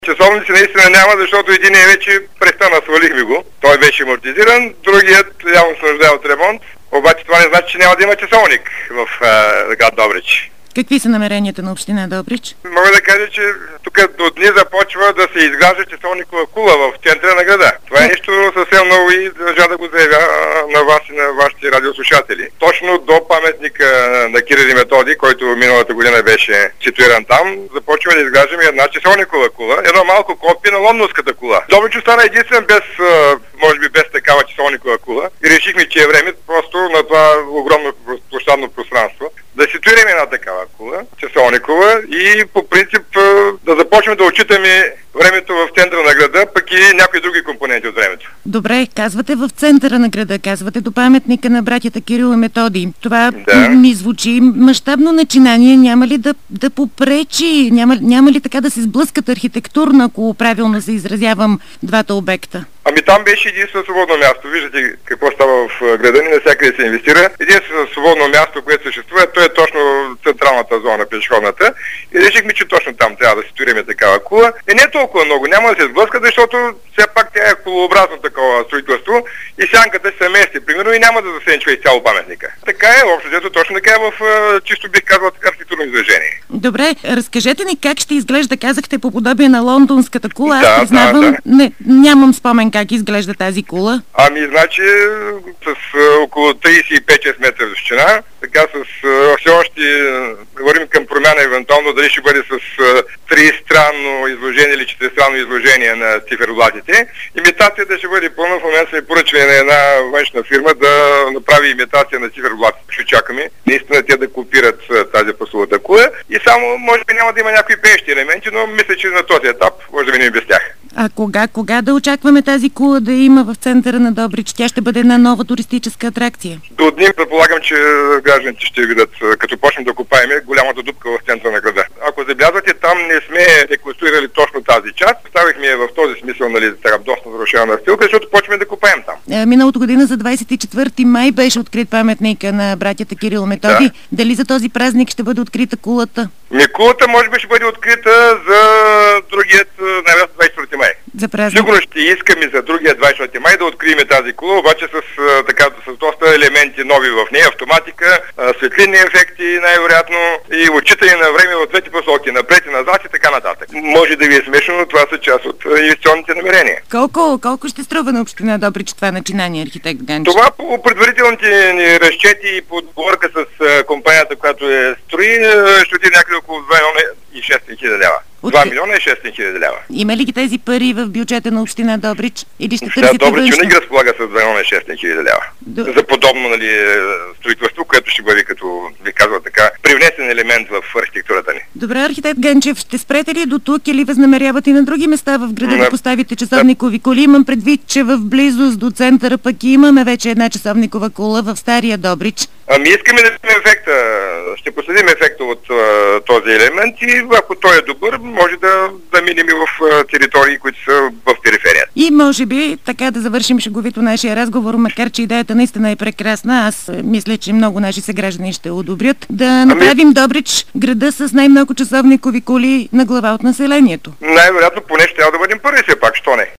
Часовници наистина няма, защото един вече престана, свалихме го. Той беше амортизиран, другият явно се нуждае от ремонт. Обаче това не значи, че няма да има часовник в град Добрич. Какви са намеренията на община Добрич? Мога да кажа, че тук до дни започва да се изгражда часовникова кула в центъра на града. Това е нещо съвсем ново и държа да го заявя на вас и на вашите радиослушатели. Точно до паметника на Кирил и Методий, който миналата година беше ситуиран там, започваме да изграждаме една часовникова кула, едно малко копие на лондонската кула. Добрич остана единствен без, може би без такава часовникова кула и решихме, че е време просто на това огромно площадно пространство да ситуираме една такава кула, часовникова, и по принцип да започнем да отчитаме времето в центъра на града, пък и някои други компоненти от времето. Добре, казвате в центъра на града, казвате до паметника на братята Кирил и Методий. Това ми звучи мащабно начинание. Няма ли да попречи, няма ли така да се сблъскат архитектурно, ако правилно се изразявам, двата обекта? Ами там беше единствено свободно място. Виждате какво става в града ни, навсякъде се инвестира. Единствено свободно място, което съществува, то е точно централната зона, пешеходната. И решихме, че точно там трябва да ситуираме такава кула. И не толкова много, няма да се сблъскат, защото все пак тя е колообразно такова строителство и сянката се мести, примерно, и няма да засенчва изцяло паметника. Така е, общо взето точно така е в чисто бих казал архитектурно изражение. Добре, разкажете ни как ще изглежда, казахте, по подобие на лондонската кула. Аз признавам, нямам спомен как изглежда тази кула. Ами, значи, с около 35-6 метра височина, така все още говорим към промяна, евентуално дали ще бъде с тристранно изложение или четиристранно изложение на циферблатите. Имитацията ще бъде пълна. В момента сме поръчали на една външна фирма да направи имитация на циферблатите. Ще чакаме наистина те да копират тази прословута кула и само може би няма да има някои пеещи елементи, но мисля, че на този етап може да минем без тях. А кога да очакваме тази кула да има в центъра на Добрич? Тя ще бъде една нова туристическа атракция. До дни предполагам, че гражданите ще видят, като почнем да копаеме голямата дупка в центъра на града. Ако забелязвате, там не сме реконструирали точно тази част. Ставихме я в този смисъл, така доста нарушена стилка, защото почваме да копаем там. Миналата година за 24 май беше открит паметника на братята Кирил и Методий. Да. Дали за този празник ще бъде открита кулата? Кулата може би ще бъде открита за другият, най-вероятно 24 май. За празник. Сигурно ще искаме за другия 24 май да открием тази кула, обаче с доста елементи нови в нея, автоматика, светлинни ефекти най-вероятно и отчитане на време от двете посоки, напред и назад и така нататък. Може да ви е смешно, но това са част от инвестиционните намерения. Колко ще струва на община Добрич това начинание, архитект Ганчев? Това по предварителните ни разчети и по договорка с компанията, която строи, ще отиде някъде около 2 милиона и 600 хиляди лева. 2 милиона и 600 хиляди лева. Има ли ги тези пари в бюджета на община Добрич? Или ще търсите Добрич винаги разполага с 2 милиона и 600 хиляди лева. За подобно строителство, което ще бъде, като ви казва така, привнесен елемент в архитектурата ни. Добре, архитект Ганчев, ще спрете ли до тук или възнамерявате и на други места в града да поставите часовникови кули? Имам предвид, че в близост до центъра пък имаме вече една часовникова кула в Стария Добрич. Ами искаме да видим ефекта. Ще последим ефекта от този елемент и ако той е добър, може да минем и в територии, които са в периферията. И може би така да завършим шеговито нашия разговор, макар че идеята наистина е прекрасна. Аз мисля, че много наши съграждани ще одобрят. Да направим Добрич града с най-много часовникови кули на глава от населението. Най-вероятно поне ще трябва да бъдем първи, все пак, що не?